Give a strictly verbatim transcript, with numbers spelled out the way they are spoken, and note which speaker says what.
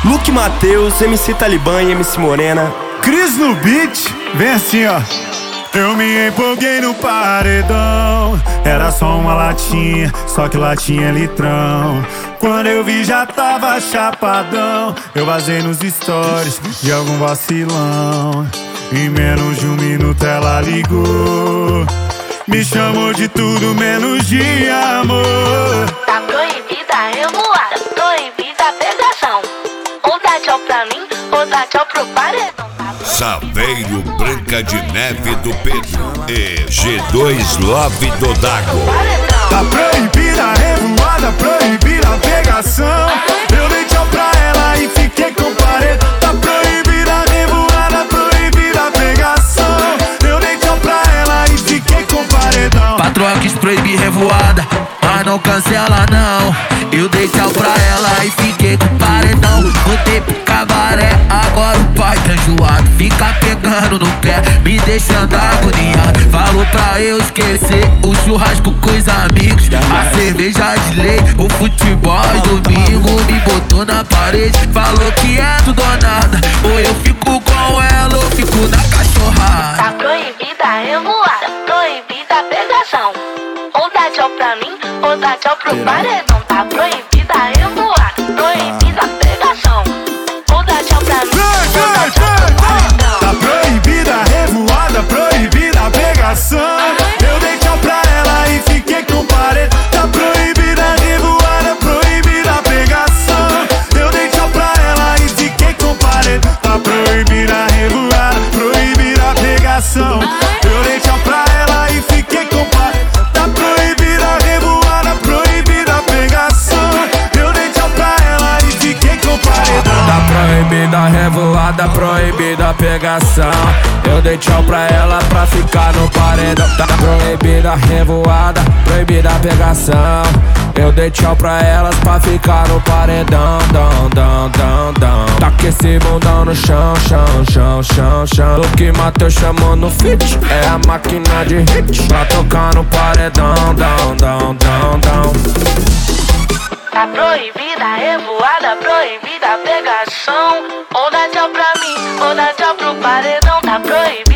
Speaker 1: Luke Mateus, M C Talibã e M C Morena.
Speaker 2: Cris no beat, vem assim ó. Eu me empolguei no paredão. Era só uma latinha, só que latinha é litrão. Quando eu vi já tava chapadão. Eu vazei nos stories de algum vacilão. Em menos de um minuto ela ligou. Me chamou de tudo menos de amor.
Speaker 3: Tá proibida a revoada, proibida a pegação. Ou dá tchau pra mim, ou dá tchau pro paredão.
Speaker 4: Saveiro Branca de Neve do Pedro e G dois Love do Dago.
Speaker 2: Tá proibida a revoada, proibida a pegação. Eu dei tchau pra ela e fiquei com paredão. Tá proibida a revoada, proibida a pegação. Eu dei tchau pra ela e fiquei com paredão.
Speaker 5: Patroa quis proibir revoada, mas não cancela não. Eu dei tchau pra ela e fiquei com paredão. Voltei pro cabaré, agora o pai tá enjoado. Fica pegando no pé, me deixando agoniado. Falou pra eu esquecer o churrasco com os amigos, a cerveja de lei, o futebol e domingo. Me botou na parede, falou que é tudo ou nada. Ou eu fico com ela ou fico na cachorrada.
Speaker 3: Tá proibida a revoada, proibida a pegação. Ou dá tchau pra mim, ou dá tchau pro paredão. Tá proibida a revoada, proibida a pegação. Ou dá tchau pra mim, ou dá tchau pro paredão.
Speaker 2: Tá proibida a revoada, proibida a pegação. Eu dei tchau pra ela e fiquei com paredão. Tá proibida a revoada, proibida a pegação. Eu dei tchau pra ela e fiquei com paredão. Tá proibida a revoada, proibida a pegação. Eu dei tchau pra ela e fiquei com paredão. Tá proibida a revoada, proibida a pegação. Eu dei tchau pra ela e fiquei com paredão.
Speaker 5: Tá proibida a revoada, proibida a pegação. Eu dei tchau pra ela pra ficar no paredão. Tá proibida a revoada, proibida a pegação. Eu dei tchau pra elas pra ficar no paredão. Dão, dão, dão, dão. Tá com esse bundão no chão, chão, chão, chão, chão. Luke Mateus chamou no feat, é a máquina de hit pra tocar no paredão. Dão, dão, dão, dão.
Speaker 3: Tá proibida a revoada, proibida a pegação. Ou dá tchau pra mim, ou dá tchau pro paredão. Tá proibida